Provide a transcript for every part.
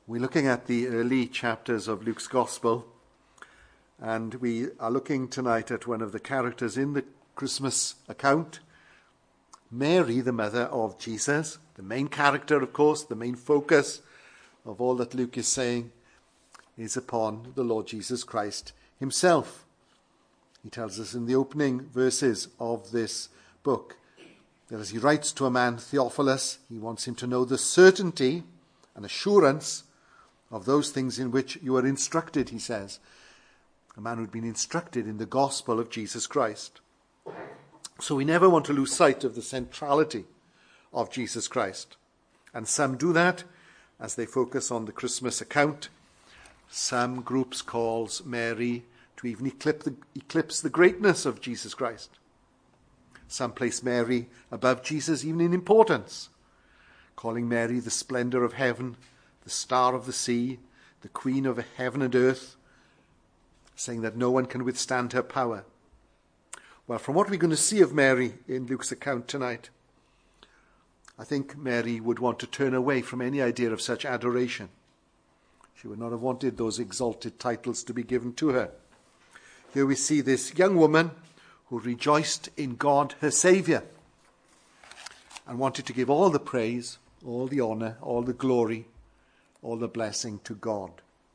We're looking at the early chapters of Luke's Gospel, and we are looking tonight at one of the characters in the Christmas account, Mary, the mother of Jesus. The main character, of course, the main focus of all that Luke is saying is upon the Lord Jesus Christ himself. He tells us in the opening verses of this book that as he writes to a man, Theophilus, he wants him to know the certainty and assurance of those things in which you are instructed, he says. A man who'd been instructed in the gospel of Jesus Christ. So we never want to lose sight of the centrality of Jesus Christ. And some do that as they focus on the Christmas account. Some groups calls Mary to even eclipse the greatness of Jesus Christ. Some place Mary above Jesus even in importance, calling Mary the splendor of heaven, the star of the sea, the queen of heaven and earth, saying that no one can withstand her power. Well, from what we're going to see of Mary in Luke's account tonight, I think Mary would want to turn away from any idea of such adoration. She would not have wanted those exalted titles to be given to her. Here we see this young woman who rejoiced in God, her Saviour, and wanted to give all the praise, all the honour, all the glory, all the blessing to God.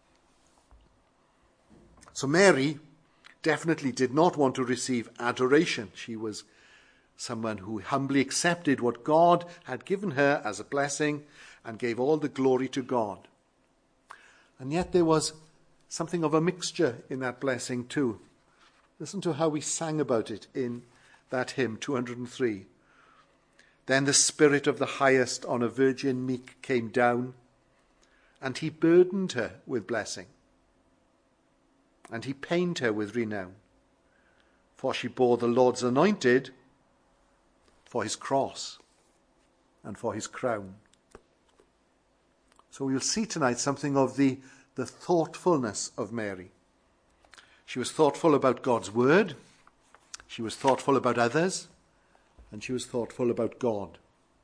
So Mary definitely did not want to receive adoration. She was someone who humbly accepted what God had given her as a blessing and gave all the glory to God. And yet there was something of a mixture in that blessing too. Listen to how we sang about it in that hymn, 203. Then the Spirit of the Highest on a virgin meek came down, and he burdened her with blessing, and he pained her with renown. For she bore the Lord's anointed, for his cross and for his crown. So we'll see tonight something of the thoughtfulness of Mary. She was thoughtful about God's word, she was thoughtful about others, and she was thoughtful about God.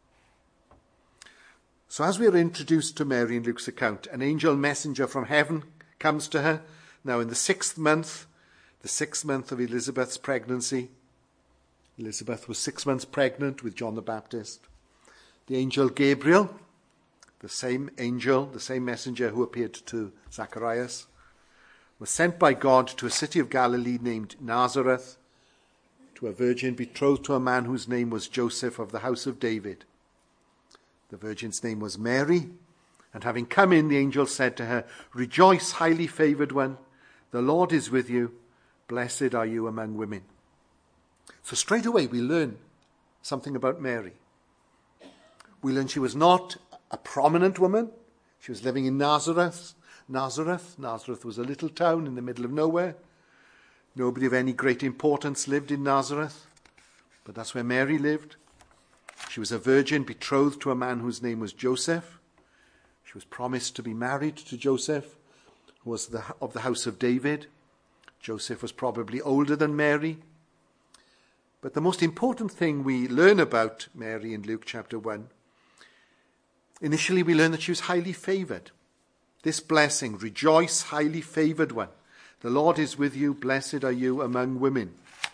So as we are introduced to Mary in Luke's account, an angel messenger from heaven comes to her, now in the sixth month of Elizabeth's pregnancy. Elizabeth was 6 months pregnant with John the Baptist. The angel Gabriel, the same messenger who appeared to Zacharias, was sent by God to a city of Galilee named Nazareth, to a virgin betrothed to a man whose name was Joseph of the house of David. The virgin's name was Mary, and having come in, the angel said to her, "Rejoice, highly favored one, the Lord is with you, blessed are you among women." So straight away we learn something about Mary. We learn she was not a prominent woman. She was living in Nazareth. Nazareth was a little town in the middle of nowhere. Nobody of any great importance lived in Nazareth, but that's where Mary lived. She was a virgin betrothed to a man whose name was Joseph. She was promised to be married to Joseph, who was of the house of David. Joseph was probably older than Mary. But the most important thing we learn about Mary in Luke chapter 1, initially we learn that she was highly favored. This blessing, rejoice, highly favored one. The Lord is with you, blessed are you among women.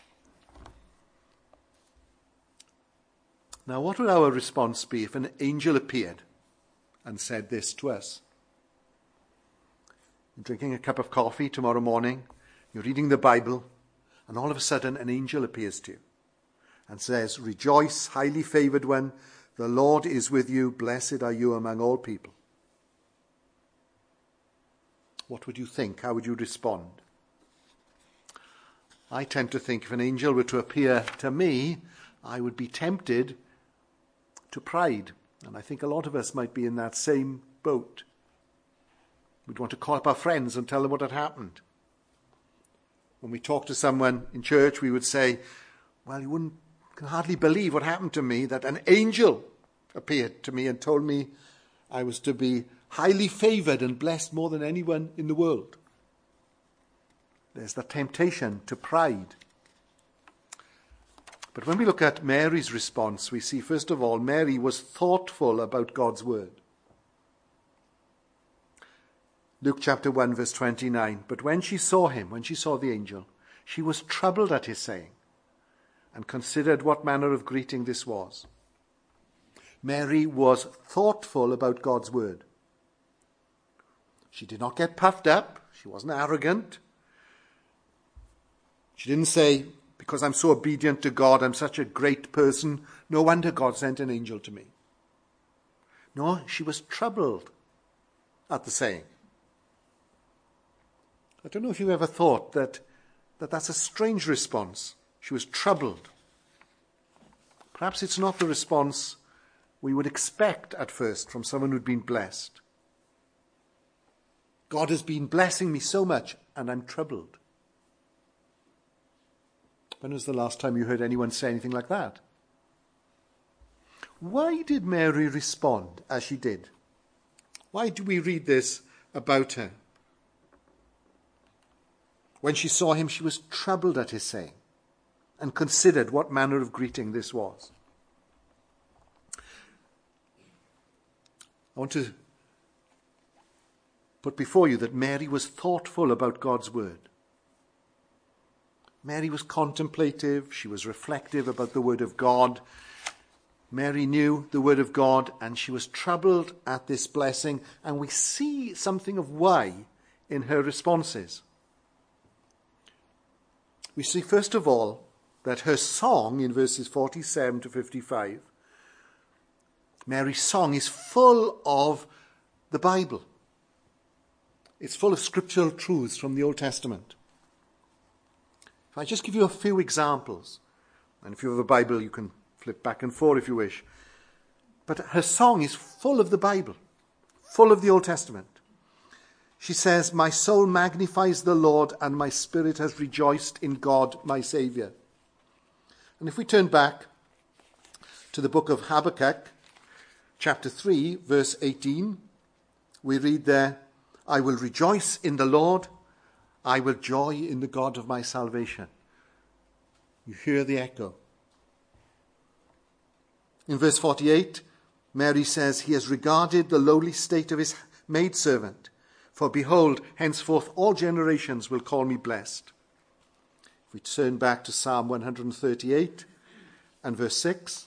Now, what would our response be if an angel appeared and said this to us? You're drinking a cup of coffee tomorrow morning, you're reading the Bible, and all of a sudden an angel appears to you and says, "Rejoice, highly favored one, the Lord is with you, blessed are you among all people." What would you think? How would you respond? I tend to think if an angel were to appear to me, I would be tempted to pride. And I think a lot of us might be in that same boat. We'd want to call up our friends and tell them what had happened. When we talk to someone in church, we would say, "Well, you can hardly believe what happened to me, that an angel appeared to me and told me I was to be highly favored and blessed more than anyone in the world." There's the temptation to pride. But when we look at Mary's response, we see, first of all, Mary was thoughtful about God's word. Luke chapter 1, verse 29. But when she saw him, when she saw the angel, she was troubled at his saying, and considered what manner of greeting this was. Mary was thoughtful about God's word. She did not get puffed up. She wasn't arrogant. She didn't say, because I'm so obedient to God, I'm such a great person, no wonder God sent an angel to me. No, she was troubled at the saying. I don't know if you ever thought that that's a strange response. She was troubled. Perhaps it's not the response we would expect at first from someone who'd been blessed. God has been blessing me so much, and I'm troubled. When was the last time you heard anyone say anything like that? Why did Mary respond as she did? Why do we read this about her? When she saw him, she was troubled at his saying, and considered what manner of greeting this was. I want to put before you that Mary was thoughtful about God's word. Mary was contemplative. She was reflective about the word of God. Mary knew the word of God, and she was troubled at this blessing. And we see something of why in her responses. We see, first of all, that her song in verses 47 to 55, Mary's song is full of the Bible. It's full of scriptural truths from the Old Testament. If I just give you a few examples, and if you have a Bible, you can flip back and forth if you wish. But her song is full of the Bible, full of the Old Testament. She says, "My soul magnifies the Lord, and my spirit has rejoiced in God, my Saviour." And if we turn back to the book of Habakkuk, chapter 3, verse 18, we read there, "I will rejoice in the Lord. I will joy in the God of my salvation." You hear the echo. In verse 48, Mary says, "He has regarded the lowly state of his maidservant. For behold, henceforth all generations will call me blessed." If we turn back to Psalm 138 and verse 6,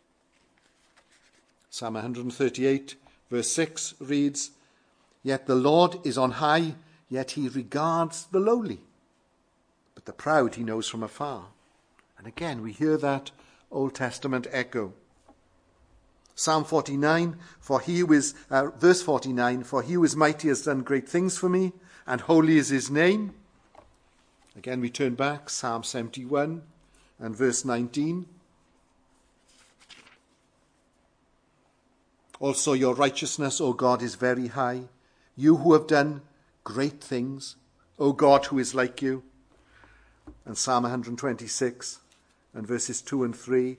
Psalm 138, verse 6 reads, "Yet the Lord is on high, yet he regards the lowly. But the proud he knows from afar." And again, we hear that Old Testament echo. Psalm 49, verse 49, "For he who is mighty has done great things for me, and holy is his name." Again, we turn back, Psalm 71 and verse 19. "Also your righteousness, O God, is very high. You who have done great things, O God, who is like you." And Psalm 126 and verses 2 and 3.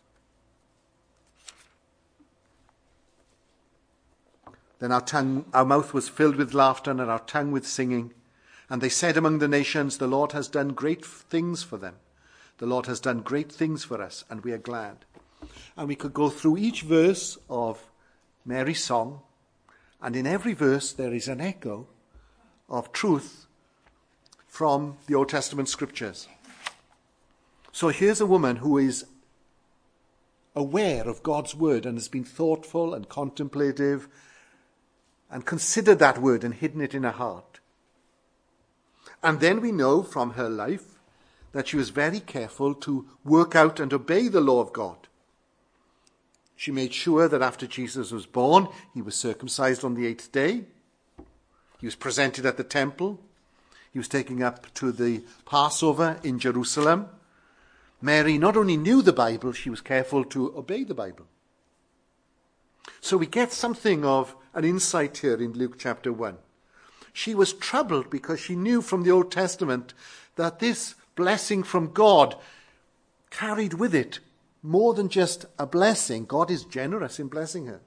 "Then our mouth was filled with laughter and our tongue with singing. And they said among the nations, the Lord has done great things for them. The Lord has done great things for us, and we are glad." And we could go through each verse of Mary's song, and in every verse there is an echo of truth from the Old Testament scriptures. So here's a woman who is aware of God's word and has been thoughtful and contemplative and considered that word and hidden it in her heart. And then we know from her life that she was very careful to work out and obey the law of God. She made sure that after Jesus was born, he was circumcised on the 8th day. He was presented at the temple. He was taken up to the Passover in Jerusalem. Mary not only knew the Bible, she was careful to obey the Bible. So we get something of an insight here in Luke chapter 1. She was troubled because she knew from the Old Testament that this blessing from God carried with it more than just a blessing. God is generous in blessing her.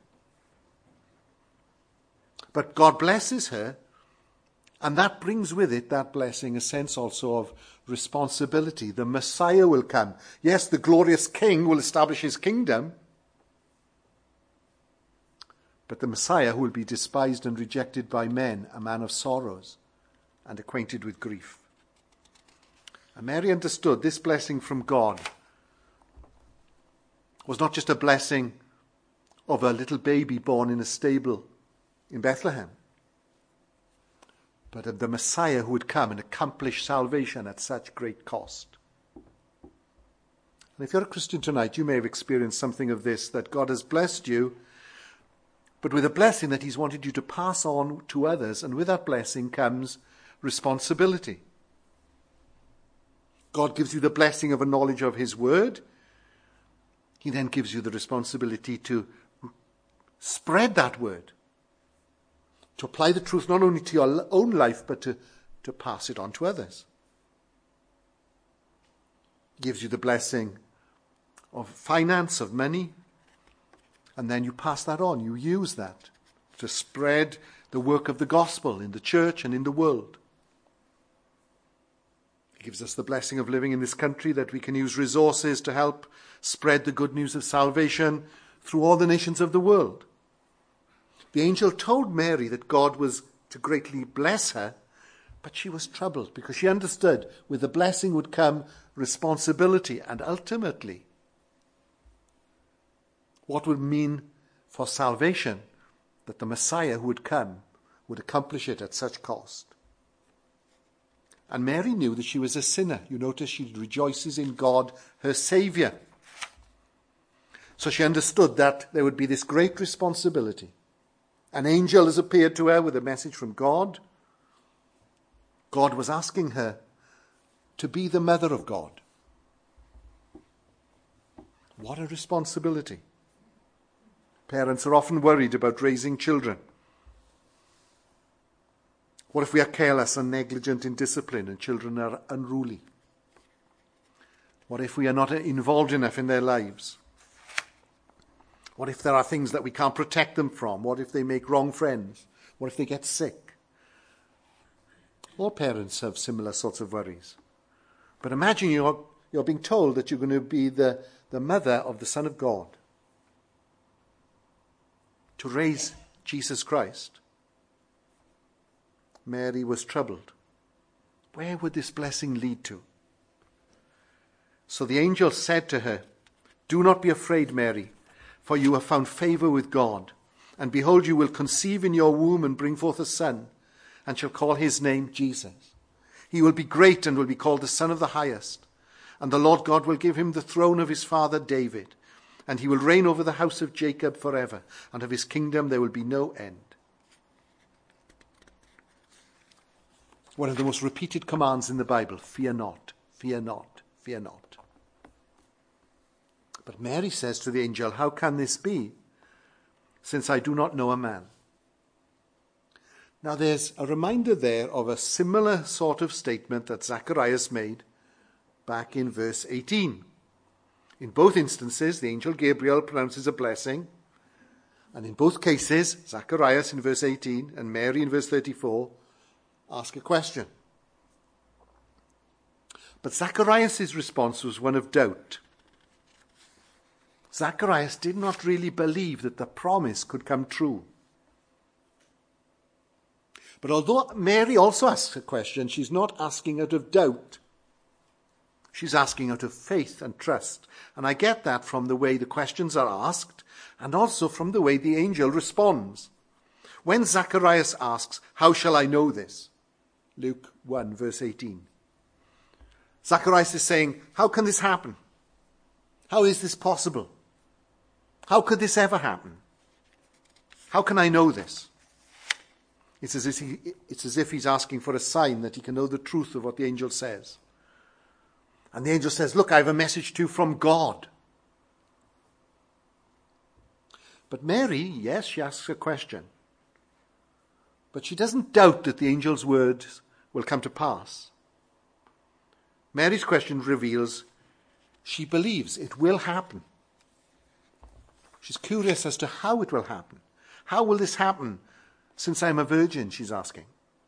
But God blesses her, and that brings with it, that blessing, a sense also of responsibility. The Messiah will come. Yes, the glorious King will establish his kingdom, but the Messiah who will be despised and rejected by men, a man of sorrows and acquainted with grief. And Mary understood this blessing from God was not just a blessing of a little baby born in a stable in Bethlehem, but of the Messiah who would come and accomplish salvation at such great cost. And if you're a Christian tonight, you may have experienced something of this, that God has blessed you, but with a blessing that he's wanted you to pass on to others, and with that blessing comes responsibility. God gives you the blessing of a knowledge of his word. He then gives you the responsibility to spread that word, to apply the truth not only to your own life, but to pass it on to others. He gives you the blessing of finance, of money, and then you pass that on. You use that to spread the work of the gospel in the church and in the world. He gives us the blessing of living in this country, that we can use resources to help spread the good news of salvation through all the nations of the world. The angel told Mary that God was to greatly bless her, but she was troubled because she understood with the blessing would come responsibility, and ultimately what would mean for salvation, that the Messiah who would come would accomplish it at such cost. And Mary knew that she was a sinner. You notice she rejoices in God, her Saviour. So she understood that there would be this great responsibility. An angel has appeared to her with a message from God. God was asking her to be the mother of God. What a responsibility. Parents are often worried about raising children. What if we are careless and negligent in discipline and children are unruly? What if we are not involved enough in their lives? What if there are things that we can't protect them from? What if they make wrong friends? What if they get sick? All parents have similar sorts of worries. But imagine you're being told that you're going to be the mother of the Son of God, to raise Jesus Christ. Mary was troubled. Where would this blessing lead to? So the angel said to her, "Do not be afraid, Mary, for you have found favor with God. And behold, you will conceive in your womb and bring forth a son, and shall call his name Jesus. He will be great and will be called the Son of the Highest. And the Lord God will give him the throne of his father David, and he will reign over the house of Jacob forever, and of his kingdom there will be no end." One of the most repeated commands in the Bible: fear not, fear not, fear not. But Mary says to the angel, "How can this be, since I do not know a man?" Now there's a reminder there of a similar sort of statement that Zacharias made back in verse 18. In both instances, the angel Gabriel pronounces a blessing, and in both cases, Zacharias in verse 18 and Mary in verse 34 ask a question. But Zacharias' response was one of doubt. Zacharias did not really believe that the promise could come true. But although Mary also asks a question, she's not asking out of doubt. She's asking out of faith and trust. And I get that from the way the questions are asked, and also from the way the angel responds. When Zacharias asks, "How shall I know this?" Luke 1, verse 18. Zacharias is saying, how can this happen? How is this possible? How could this ever happen? How can I know this? It's as if he's asking for a sign that he can know the truth of what the angel says. And the angel says, "Look, I have a message to you from God." But Mary, yes, she asks a question. But she doesn't doubt that the angel's words will come to pass. Mary's question reveals she believes it will happen. She's curious as to how it will happen. How will this happen since I'm a virgin, she's asking.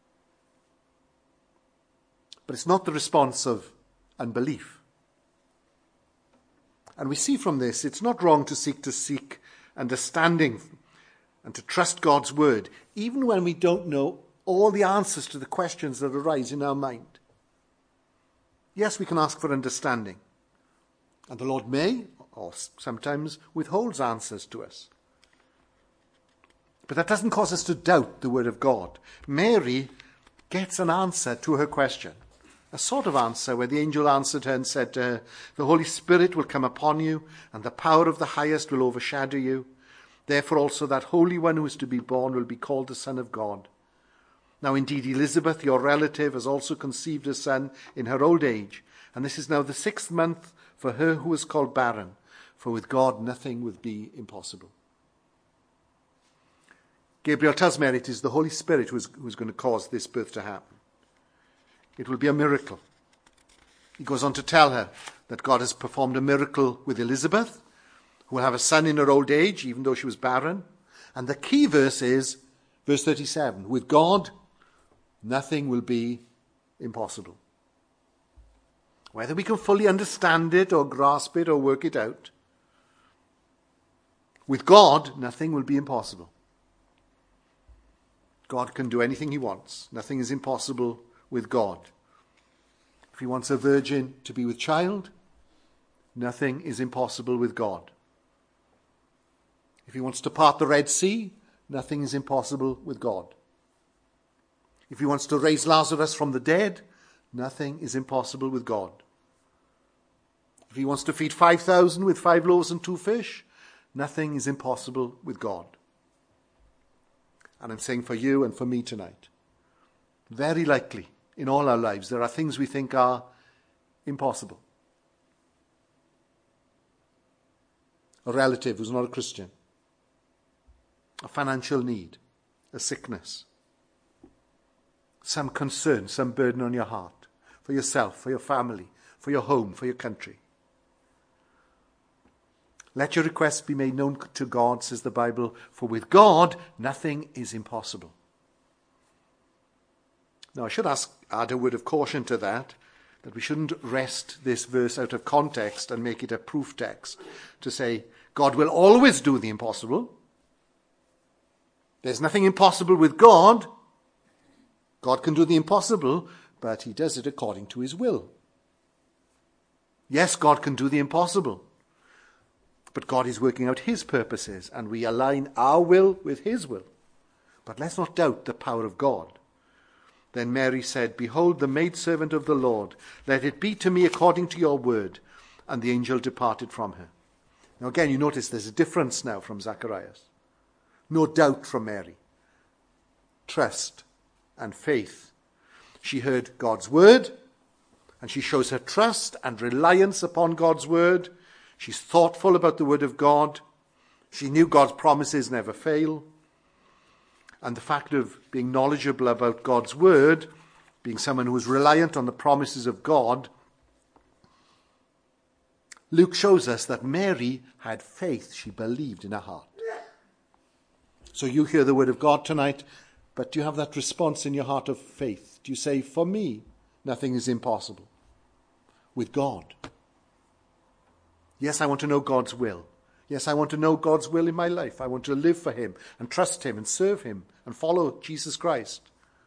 But it's not the response of unbelief. And we see from this, it's not wrong to seek understanding and to trust God's word, even when we don't know all the answers to the questions that arise in our mind. Yes, we can ask for understanding, and the Lord may, or sometimes withholds answers to us. But that doesn't cause us to doubt the word of God. Mary gets an answer to her question, a sort of answer where the angel answered her and said to her, "The Holy Spirit will come upon you, and the power of the highest will overshadow you. Therefore also that Holy One who is to be born will be called the Son of God. Now indeed Elizabeth, your relative, has also conceived a son in her old age, and this is now the 6th month for her who is called barren, for with God nothing will be impossible." Gabriel tells Mary it is the Holy Spirit who's going to cause this birth to happen. It will be a miracle. He goes on to tell her that God has performed a miracle with Elizabeth, who will have a son in her old age, even though she was barren. And the key verse is verse 37. With God, nothing will be impossible. Whether we can fully understand it or grasp it or work it out, with God, nothing will be impossible. God can do anything he wants. Nothing is impossible with God. If he wants a virgin to be with child, nothing is impossible with God. If he wants to part the Red Sea, nothing is impossible with God. If he wants to raise Lazarus from the dead, nothing is impossible with God. If he wants to feed 5,000 with 5 loaves and 2 fish, nothing is impossible with God. And I'm saying for you and for me tonight, very likely in all our lives there are things we think are impossible. A relative who's not a Christian, a financial need, a sickness, some concern, some burden on your heart, for yourself, for your family, for your home, for your country. Let your requests be made known to God, says the Bible, for with God nothing is impossible. Now I should add a word of caution to that we shouldn't wrest this verse out of context and make it a proof text to say God will always do the impossible. There's nothing impossible with God. God can do the impossible, but he does it according to his will. Yes, God can do the impossible. But God is working out his purposes, and we align our will with his will. But let's not doubt the power of God. Then Mary said, "Behold, the maidservant of the Lord, let it be to me according to your word." And the angel departed from her. Now again, you notice there's a difference now from Zacharias. No doubt from Mary. Trust and faith. She heard God's word, and she shows her trust and reliance upon God's word. She's thoughtful about the word of God. She knew God's promises never fail. And the fact of being knowledgeable about God's word, being someone who is reliant on the promises of God, Luke shows us that Mary had faith. She believed in her heart. So you hear the word of God tonight, but do you have that response in your heart of faith? Do you say, for me, nothing is impossible with God? Yes, I want to know God's will. Yes, I want to know God's will in my life. I want to live for him and trust him and serve him and follow Jesus Christ.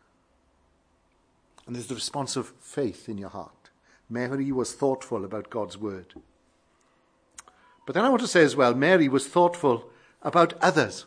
And there's the response of faith in your heart. Mary was thoughtful about God's word. But then I want to say as well, Mary was thoughtful about others.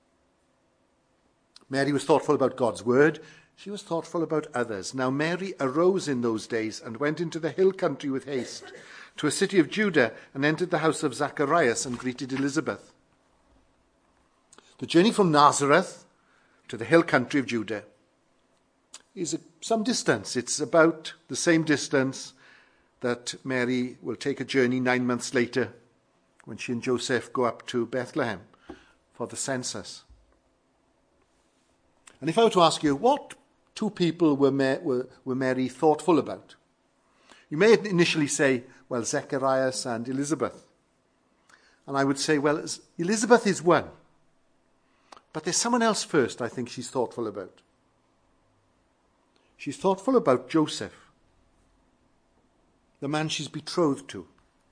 Mary was thoughtful about God's word. She was thoughtful about others. Now Mary arose in those days and went into the hill country with haste, to a city of Judah, and entered the house of Zacharias and greeted Elizabeth. The journey from Nazareth to the hill country of Judah is some distance. It's about the same distance that Mary will take a journey 9 months later when she and Joseph go up to Bethlehem for the census. And if I were to ask you, what 2 people were Mary thoughtful about? You may initially say, well, Zacharias and Elizabeth. And I would say, well, Elizabeth is one. But there's someone else first I think she's thoughtful about. She's thoughtful about Joseph, the man she's betrothed to,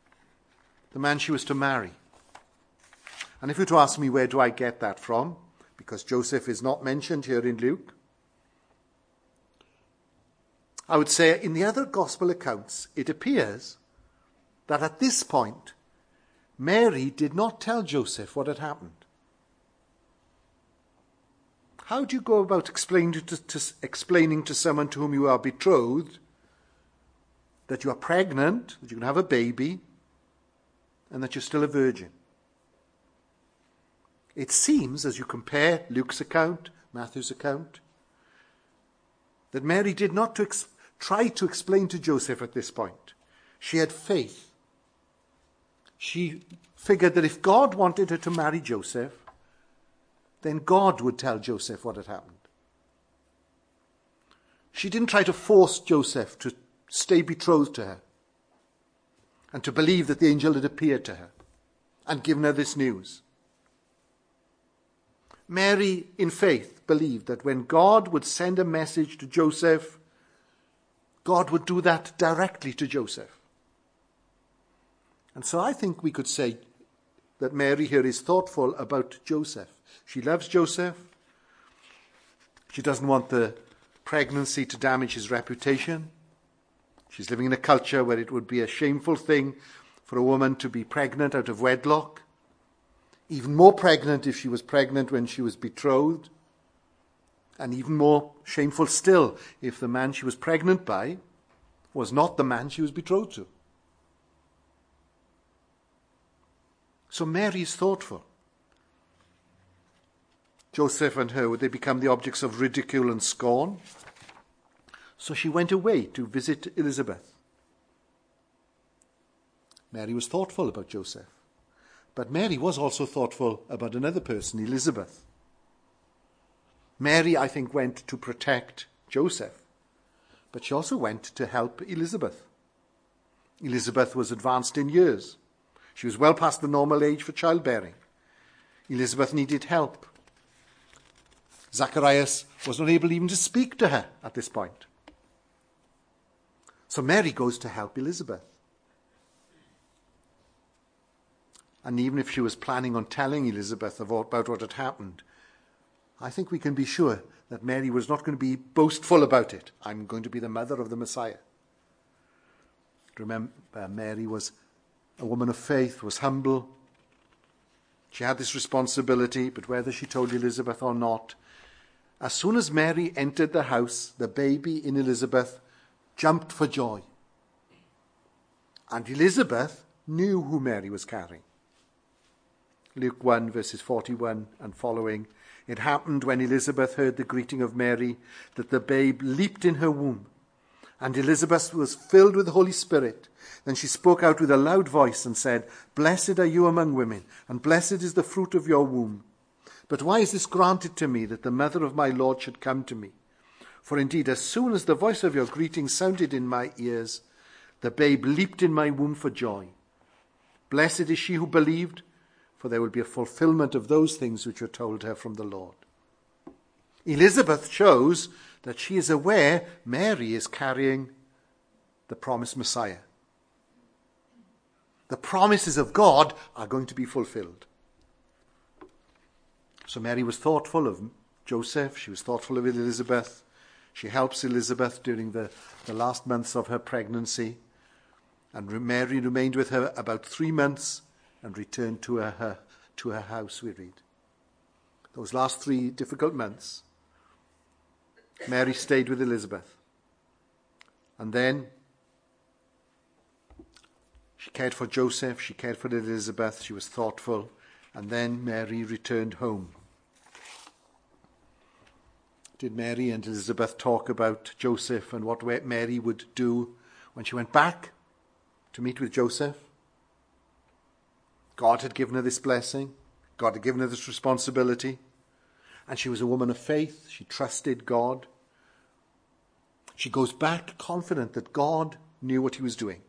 the man she was to marry. And if you were to ask me, where do I get that from? because Joseph is not mentioned here in Luke. I would say in the other gospel accounts, it appears that at this point, Mary did not tell Joseph what had happened. How do you go about explaining to someone to whom you are betrothed that you are pregnant, that you can have a baby, and that you're still a virgin? It seems, as you compare Luke's account, Matthew's account, that Mary did not try to explain to Joseph at this point. She had faith. She figured that if God wanted her to marry Joseph, then God would tell Joseph what had happened. She didn't try to force Joseph to stay betrothed to her and to believe that the angel had appeared to her and given her this news. Mary, in faith, believed that when God would send a message to Joseph, God would do that directly to Joseph. And so I think we could say that Mary here is thoughtful about Joseph. She loves Joseph. She doesn't want the pregnancy to damage his reputation. She's living in a culture where it would be a shameful thing for a woman to be pregnant out of wedlock. Even more pregnant if she was pregnant when she was betrothed. And even more shameful still if the man she was pregnant by was not the man she was betrothed to. So Mary is thoughtful. Joseph and her, would they become the objects of ridicule and scorn? So she went away to visit Elizabeth. Mary was thoughtful about Joseph. But Mary was also thoughtful about another person, Elizabeth. Mary, I think, went to protect Joseph, but she also went to help Elizabeth. Elizabeth was advanced in years. She was well past the normal age for childbearing. Elizabeth needed help. Zacharias was not able even to speak to her at this point. So Mary goes to help Elizabeth. And even if she was planning on telling Elizabeth about what had happened, I think we can be sure that Mary was not going to be boastful about it. I'm going to be the mother of the Messiah. Remember, Mary was a woman of faith, was humble. She had this responsibility, but whether she told Elizabeth or not, as soon as Mary entered the house, the baby in Elizabeth jumped for joy. And Elizabeth knew who Mary was carrying. Luke 1, verses 41 and following. It happened when Elizabeth heard the greeting of Mary that the babe leaped in her womb. And Elizabeth was filled with the Holy Spirit. Then she spoke out with a loud voice and said, "Blessed are you among women, and blessed is the fruit of your womb. But why is this granted to me, that the mother of my Lord should come to me? For indeed, as soon as the voice of your greeting sounded in my ears, the babe leaped in my womb for joy. Blessed is she who believed, for there will be a fulfillment of those things which were told her from the Lord." Elizabeth shows that she is aware Mary is carrying the promised Messiah. The promises of God are going to be fulfilled. So Mary was thoughtful of Joseph. She was thoughtful of Elizabeth. She helps Elizabeth during the last months of her pregnancy. And Mary remained with her about 3 months and returned to her house, we read. Those last 3 difficult months, Mary stayed with Elizabeth. And then she cared for Joseph, she cared for Elizabeth, she was thoughtful, and then Mary returned home. Did Mary and Elizabeth talk about Joseph and what Mary would do when she went back to meet with Joseph? God had given her this blessing. God had given her this responsibility. And she was a woman of faith. She trusted God. She goes back confident that God knew what he was doing.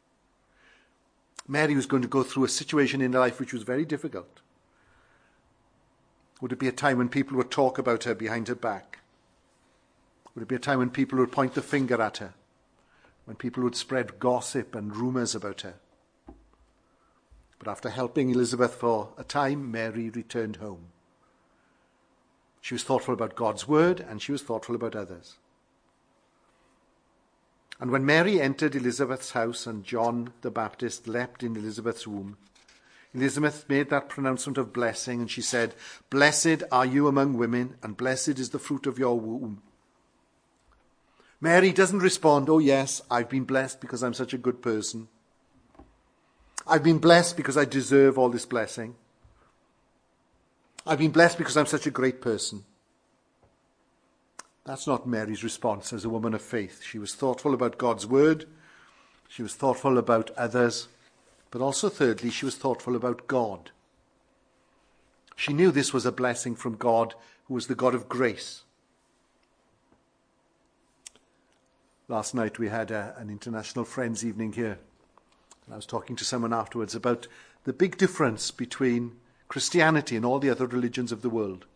Mary was going to go through a situation in her life which was very difficult. Would it be a time when people would talk about her behind her back? Would it be a time when people would point the finger at her? When people would spread gossip and rumours about her? But after helping Elizabeth for a time, Mary returned home. She was thoughtful about God's word, and she was thoughtful about others. And when Mary entered Elizabeth's house and John the Baptist leapt in Elizabeth's womb, Elizabeth made that pronouncement of blessing, and she said, "Blessed are you among women, and blessed is the fruit of your womb." Mary doesn't respond, "Oh yes, I've been blessed because I'm such a good person. I've been blessed because I deserve all this blessing. I've been blessed because I'm such a great person." That's not Mary's response as a woman of faith. She was thoughtful about God's word. She was thoughtful about others. But also, thirdly, she was thoughtful about God. She knew this was a blessing from God, who was the God of grace. Last night we had an International Friends evening here. And I was talking to someone afterwards about the big difference between Christianity and all the other religions of the world.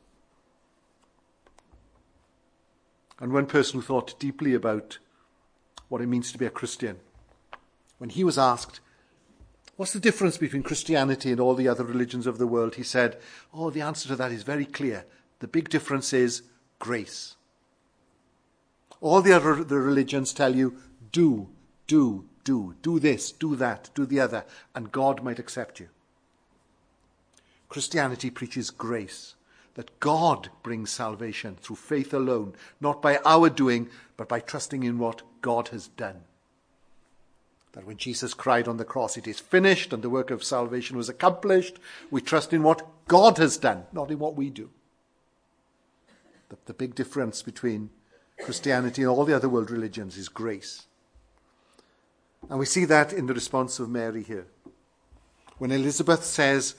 And one person who thought deeply about what it means to be a Christian, when he was asked, "What's the difference between Christianity and all the other religions of the world?" he said, "Oh, the answer to that is very clear. The big difference is grace. All the other religions tell you, do this, do that, do the other, and God might accept you. Christianity preaches grace, that God brings salvation through faith alone, not by our doing, but by trusting in what God has done. That when Jesus cried on the cross, "It is finished," and the work of salvation was accomplished, we trust in what God has done, not in what we do. The big difference between Christianity and all the other world religions is grace. And we see that in the response of Mary here. When Elizabeth says,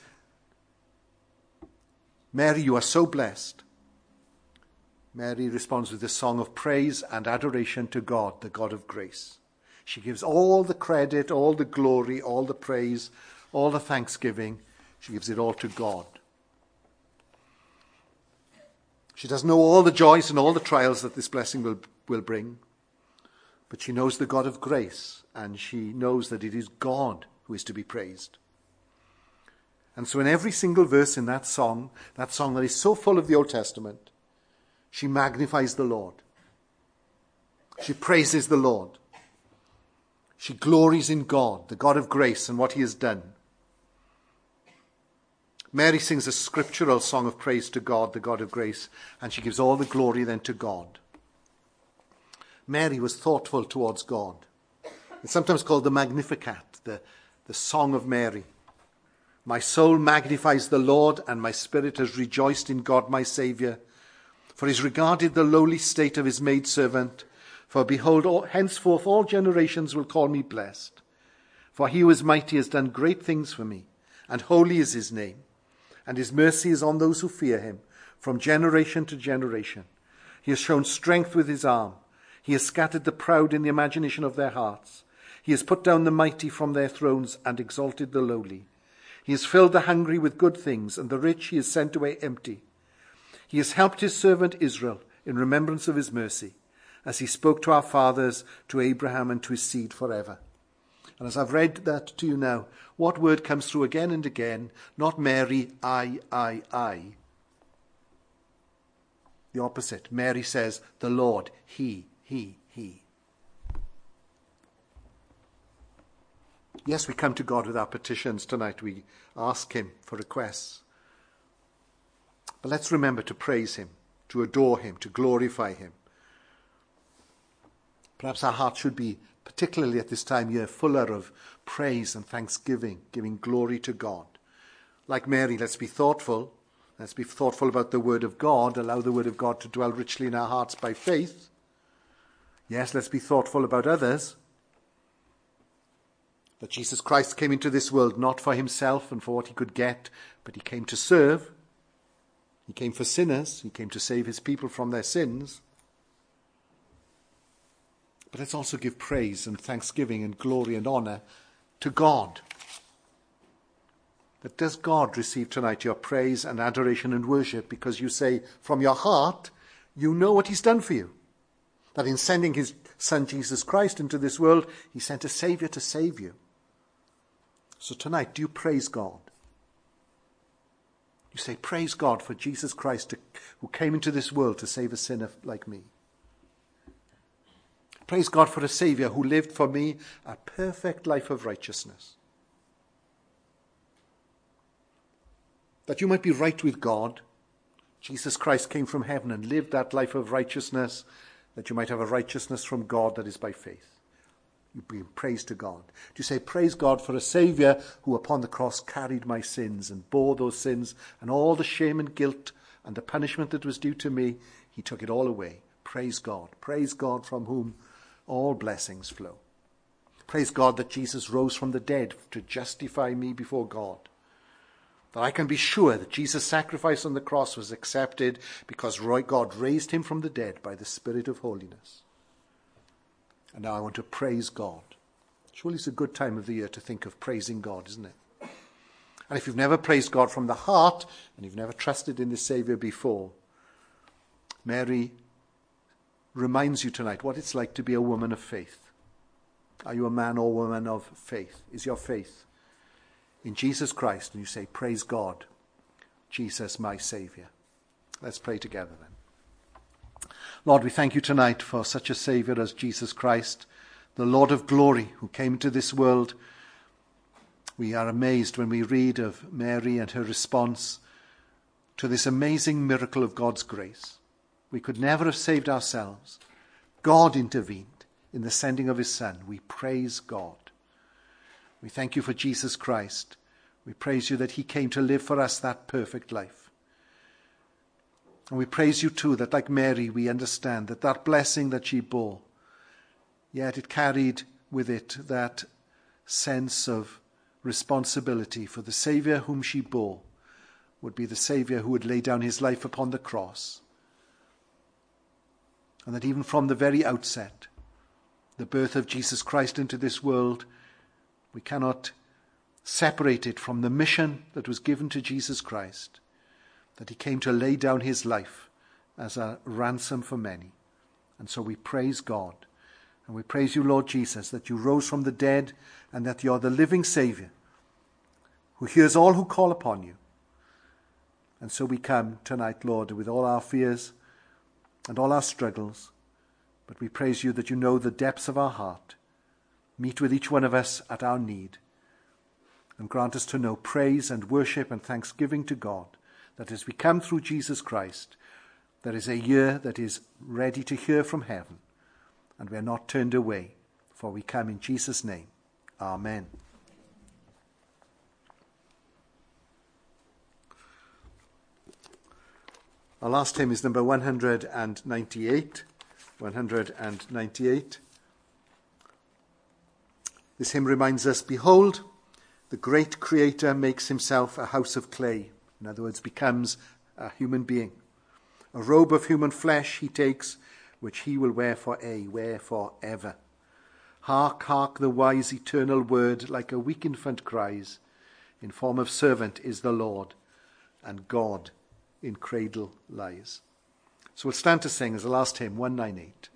"Mary, you are so blessed," Mary responds with a song of praise and adoration to God, the God of grace. She gives all the credit, all the glory, all the praise, all the thanksgiving. She gives it all to God. She doesn't know all the joys and all the trials that this blessing will bring, but she knows the God of grace, and she knows that it is God who is to be praised. And so in every single verse in that song that is so full of the Old Testament, she magnifies the Lord. She praises the Lord. She glories in God, the God of grace, and what he has done. Mary sings a scriptural song of praise to God, the God of grace, and she gives all the glory then to God. Mary was thoughtful towards God. It's sometimes called the Magnificat, the Song of Mary. "My soul magnifies the Lord, and my spirit has rejoiced in God my Saviour. For he has regarded the lowly state of his maidservant. For behold, henceforth all generations will call me blessed. For he who is mighty has done great things for me, and holy is his name. And his mercy is on those who fear him, from generation to generation. He has shown strength with his arm. He has scattered the proud in the imagination of their hearts. He has put down the mighty from their thrones and exalted the lowly. He has filled the hungry with good things, and the rich he has sent away empty. He has helped his servant Israel in remembrance of his mercy, as he spoke to our fathers, to Abraham, and to his seed forever." And as I've read that to you now, what word comes through again and again? Not Mary, I. The opposite. Mary says, the Lord, he. Yes, we come to God with our petitions tonight. We ask him for requests. But let's remember to praise him, to adore him, to glorify him. Perhaps our hearts should be, particularly at this time of year, fuller of praise and thanksgiving, giving glory to God. Like Mary, let's be thoughtful. Let's be thoughtful about the word of God. Allow the word of God to dwell richly in our hearts by faith. Yes, let's be thoughtful about others. That Jesus Christ came into this world not for himself and for what he could get, but he came to serve. He came for sinners. He came to save his people from their sins. But let's also give praise and thanksgiving and glory and honor to God. But does God receive tonight your praise and adoration and worship because you say from your heart, you know what he's done for you? That in sending his son Jesus Christ into this world, he sent a Saviour to save you. So tonight, do you praise God? You say, praise God for Jesus Christ who came into this world to save a sinner like me. Praise God for a Saviour who lived for me a perfect life of righteousness. That you might be right with God, Jesus Christ came from heaven and lived that life of righteousness, that you might have a righteousness from God that is by faith. You bring praise to God. Do you say, praise God for a Saviour who upon the cross carried my sins and bore those sins and all the shame and guilt and the punishment that was due to me, he took it all away. Praise God. Praise God from whom all blessings flow. Praise God that Jesus rose from the dead to justify me before God. That I can be sure that Jesus' sacrifice on the cross was accepted because God raised him from the dead by the Spirit of holiness. And now I want to praise God. Surely it's a good time of the year to think of praising God, isn't it? And if you've never praised God from the heart and you've never trusted in the Saviour before, Mary reminds you tonight what it's like to be a woman of faith. Are you a man or woman of faith? Is your faith in Jesus Christ? And you say, praise God, Jesus my Saviour. Let's pray together then. Lord, we thank you tonight for such a Saviour as Jesus Christ, the Lord of glory who came to this world. We are amazed when we read of Mary and her response to this amazing miracle of God's grace. We could never have saved ourselves. God intervened in the sending of his Son. We praise God. We thank you for Jesus Christ. We praise you that he came to live for us that perfect life. And we praise you too that like Mary we understand that blessing that she bore, yet it carried with it that sense of responsibility for the Saviour whom she bore would be the Saviour who would lay down his life upon the cross. And that even from the very outset, the birth of Jesus Christ into this world, we cannot separate it from the mission that was given to Jesus Christ, that he came to lay down his life as a ransom for many. And so we praise God. And we praise you, Lord Jesus, that you rose from the dead and that you are the living Saviour who hears all who call upon you. And so we come tonight, Lord, with all our fears and all our struggles. But we praise you that you know the depths of our heart. Meet with each one of us at our need. And grant us to know praise and worship and thanksgiving to God, that as we come through Jesus Christ, there is a year that is ready to hear from heaven, and we are not turned away, for we come in Jesus' name. Amen. Our last hymn is number 198. 198. This hymn reminds us, behold, the great Creator makes himself a house of clay. In other words, becomes a human being. A robe of human flesh he takes, which he will wear forever. Hark, hark, the wise eternal word, like a weak infant cries. In form of servant is the Lord, and God in cradle lies. So we'll stand to sing as the last hymn, 198.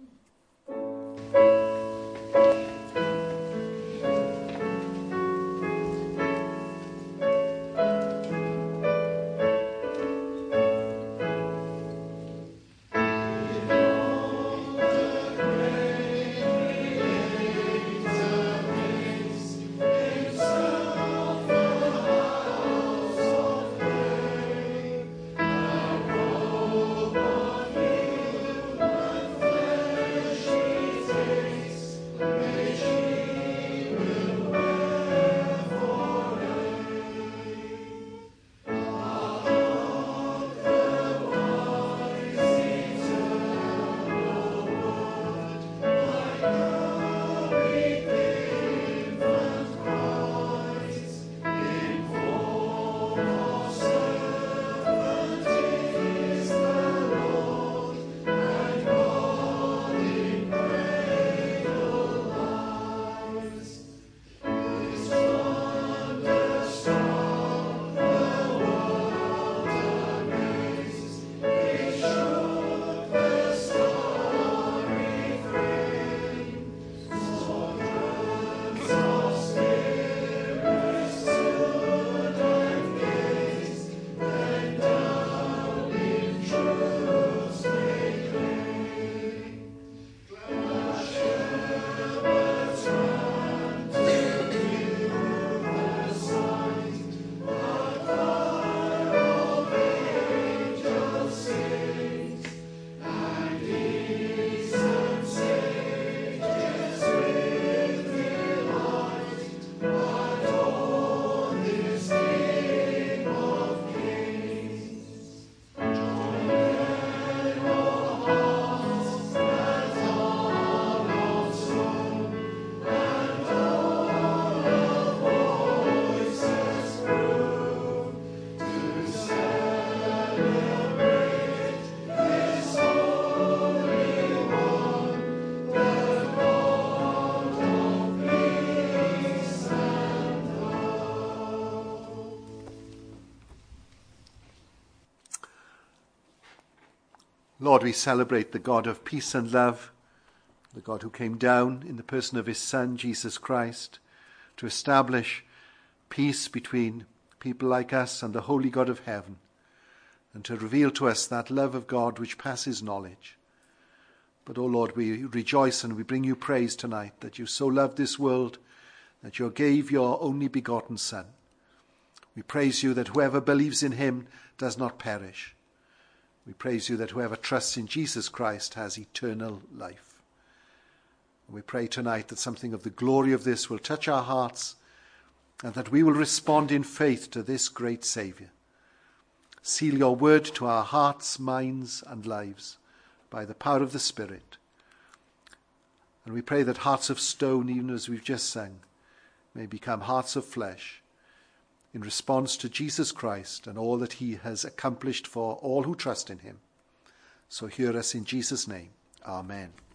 Lord, we celebrate the God of peace and love, the God who came down in the person of his Son, Jesus Christ, to establish peace between people like us and the holy God of heaven, and to reveal to us that love of God which passes knowledge. But, O Lord, we rejoice and we bring you praise tonight that you so loved this world that you gave your only begotten Son. We praise you that whoever believes in him does not perish. We praise you that whoever trusts in Jesus Christ has eternal life. And we pray tonight that something of the glory of this will touch our hearts and that we will respond in faith to this great Saviour. Seal your word to our hearts, minds and lives by the power of the Spirit. And we pray that hearts of stone, even as we've just sung, may become hearts of flesh in response to Jesus Christ and all that he has accomplished for all who trust in him. So hear us in Jesus' name. Amen.